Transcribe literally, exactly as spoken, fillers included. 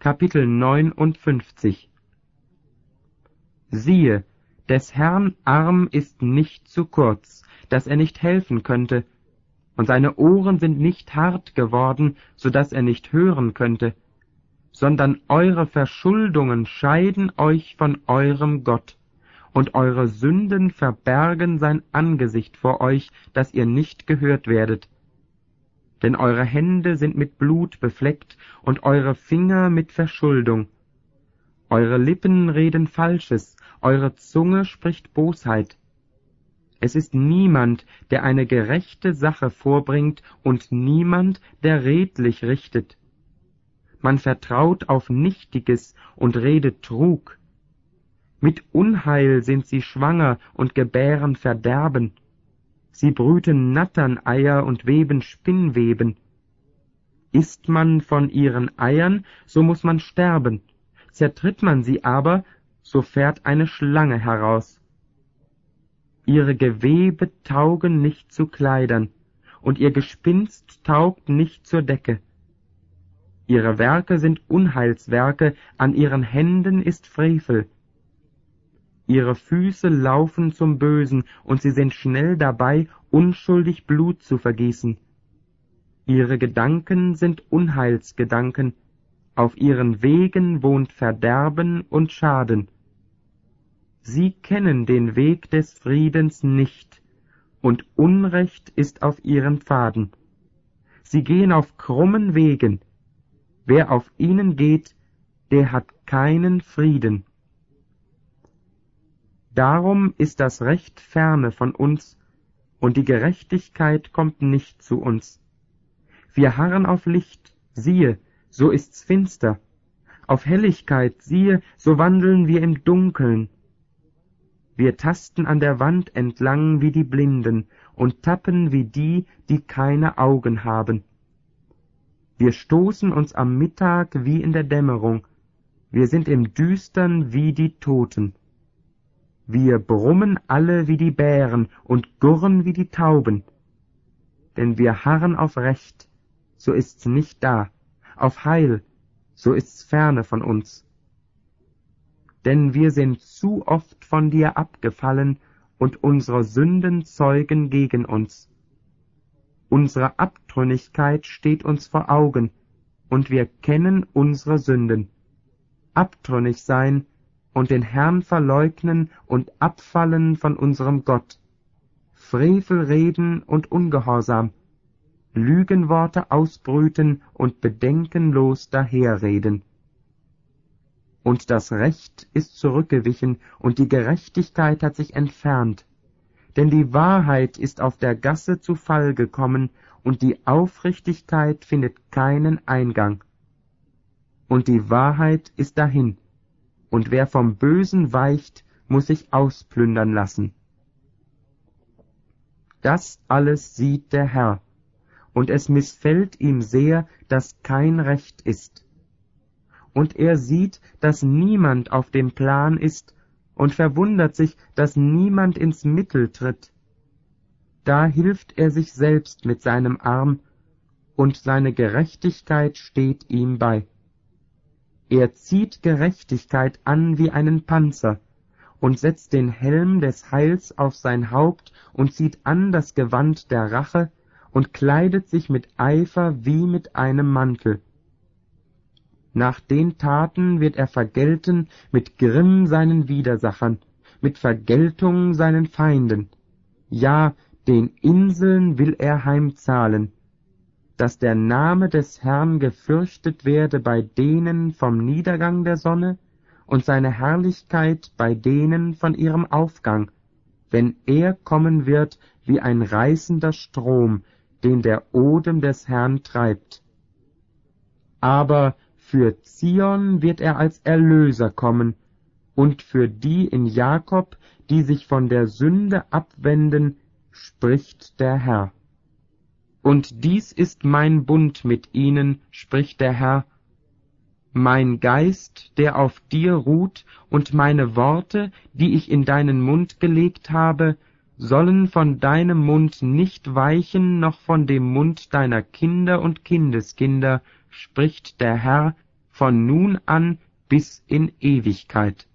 Kapitel neunundfünfzig. Siehe, des Herrn Arm ist nicht zu kurz, dass er nicht helfen könnte, und seine Ohren sind nicht hart geworden, so dass er nicht hören könnte, sondern eure Verschuldungen scheiden euch von eurem Gott, und eure Sünden verbergen sein Angesicht vor euch, dass ihr nicht gehört werdet. Denn eure Hände sind mit Blut befleckt und eure Finger mit Verschuldung. Eure Lippen reden Falsches, eure Zunge spricht Bosheit. Es ist niemand, der eine gerechte Sache vorbringt, und niemand, der redlich richtet. Man vertraut auf Nichtiges und redet Trug. Mit Unheil sind sie schwanger und gebären Verderben. Sie brüten Natterneier und weben Spinnweben. Isst man von ihren Eiern, so muß man sterben. Zertritt man sie aber, so fährt eine Schlange heraus. Ihre Gewebe taugen nicht zu Kleidern, und ihr Gespinst taugt nicht zur Decke. Ihre Werke sind Unheilswerke, an ihren Händen ist Frevel. Ihre Füße laufen zum Bösen, und sie sind schnell dabei, unschuldig Blut zu vergießen. Ihre Gedanken sind Unheilsgedanken, auf ihren Wegen wohnt Verderben und Schaden. Sie kennen den Weg des Friedens nicht, und Unrecht ist auf ihren Pfaden. Sie gehen auf krummen Wegen. Wer auf ihnen geht, der hat keinen Frieden. Darum ist das Recht ferne von uns, und die Gerechtigkeit kommt nicht zu uns. Wir harren auf Licht, siehe, so ist's finster. Auf Helligkeit, siehe, so wandeln wir im Dunkeln. Wir tasten an der Wand entlang wie die Blinden und tappen wie die, die keine Augen haben. Wir stoßen uns am Mittag wie in der Dämmerung. Wir sind im Düstern wie die Toten. Wir brummen alle wie die Bären und gurren wie die Tauben. Denn wir harren auf Recht, so ist's nicht da, auf Heil, so ist's ferne von uns. Denn wir sind zu oft von dir abgefallen, und unsere Sünden zeugen gegen uns. Unsere Abtrünnigkeit steht uns vor Augen, und wir kennen unsere Sünden. Abtrünnig sein und den Herrn verleugnen und abfallen von unserem Gott. Frevel reden und Ungehorsam, Lügenworte ausbrüten und bedenkenlos daherreden. Und das Recht ist zurückgewichen, und die Gerechtigkeit hat sich entfernt. Denn die Wahrheit ist auf der Gasse zu Fall gekommen, und die Aufrichtigkeit findet keinen Eingang. Und die Wahrheit ist dahin, und wer vom Bösen weicht, muß sich ausplündern lassen. Das alles sieht der Herr, und es missfällt ihm sehr, dass kein Recht ist. Und er sieht, dass niemand auf dem Plan ist, und verwundert sich, dass niemand ins Mittel tritt. Da hilft er sich selbst mit seinem Arm, und seine Gerechtigkeit steht ihm bei. Er zieht Gerechtigkeit an wie einen Panzer, und setzt den Helm des Heils auf sein Haupt und zieht an das Gewand der Rache und kleidet sich mit Eifer wie mit einem Mantel. Nach den Taten wird er vergelten mit Grimm seinen Widersachern, mit Vergeltung seinen Feinden. Ja, den Inseln will er heimzahlen, dass der Name des Herrn gefürchtet werde bei denen vom Niedergang der Sonne und seine Herrlichkeit bei denen von ihrem Aufgang, wenn er kommen wird wie ein reißender Strom, den der Odem des Herrn treibt. Aber für Zion wird er als Erlöser kommen, und für die in Jakob, die sich von der Sünde abwenden, spricht der Herr. Und dies ist mein Bund mit ihnen, spricht der Herr, mein Geist, der auf dir ruht, und meine Worte, die ich in deinen Mund gelegt habe, sollen von deinem Mund nicht weichen, noch von dem Mund deiner Kinder und Kindeskinder, spricht der Herr, von nun an bis in Ewigkeit.